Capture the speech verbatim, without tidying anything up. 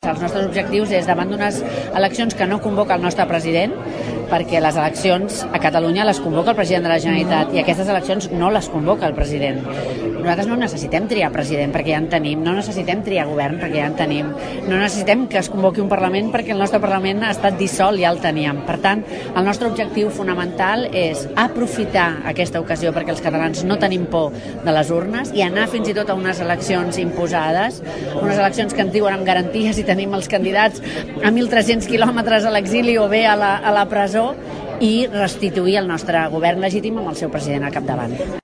Els nostres objectius és davant d'unes eleccions que no convoca el nostre president, perquè les eleccions a Catalunya les convoca el president de la Generalitat i aquestes eleccions no les convoca el president. Nosaltres no necessitem triar president perquè ja en tenim, no necessitem triar govern perquè ja en tenim, no necessitem que es convoqui un Parlament perquè el nostre Parlament ha estat dissolt, ja el teníem. Per tant, el nostre objectiu fonamental és aprofitar aquesta ocasió perquè els catalans no tenim por de les urnes i anar fins i tot a unes eleccions imposades, unes eleccions que ens diuen amb garanties i tenim els candidats a mil tres-cents quilòmetres a l'exili o bé a la, a la presó i restituir el nostre govern legítim amb el seu president al capdavant.